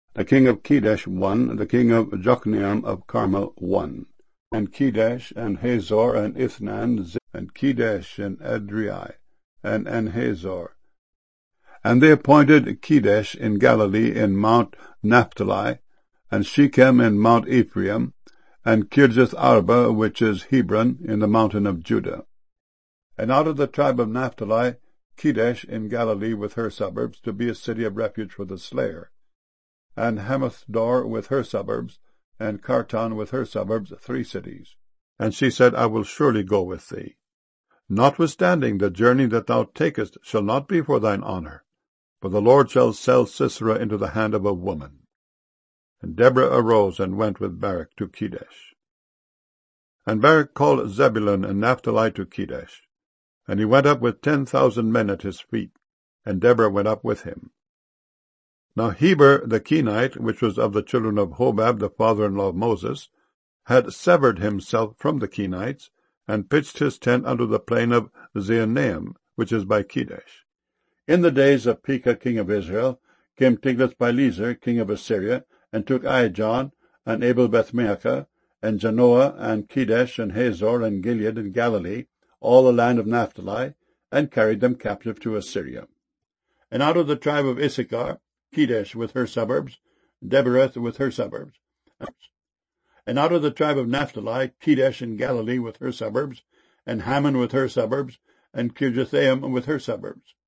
The king of Kedesh 1, the king of Jokneam of Carmel 1, and Kedesh, and Hazor, and Ithnan, and Kedesh, and Adrai, and Hazor. And they appointed Kedesh in Galilee in Mount Naphtali, and Shechem in Mount Ephraim, and Kirjath Arba, which is Hebron, in the mountain of Judah. And out of the tribe of Naphtali, Kedesh in Galilee with her suburbs, to be a city of refuge for the slayer, and Hamathdor with her suburbs, and Kartan with her suburbs, 3 cities. And she said, I will surely go with thee. Notwithstanding, the journey that thou takest shall not be for thine honour, for the Lord shall sell Sisera into the hand of a woman. And Deborah arose and went with Barak to Kedesh. And Barak called Zebulun and Naphtali to Kedesh, and he went up with 10,000 men at his feet, and Deborah went up with him. Now Heber the Kenite, which was of the children of Hobab the father-in-law of Moses, had severed himself from the Kenites, and pitched his tent under the plain of Zaanaim, which is by Kedesh. In the days of Pekah king of Israel came Tiglath-Pileser king of Assyria, and took Aijalon, and Abel-Beth-maachah, and Janoah, and Kedesh, and Hazor, and Gilead, and Galilee, all the land of Naphtali, and carried them captive to Assyria. And out of the tribe of Issachar, Kedesh with her suburbs, Debereth with her suburbs. And out of the tribe of Naphtali, Kedesh in Galilee with her suburbs, and Hammon with her suburbs, and Kirjathaim with her suburbs.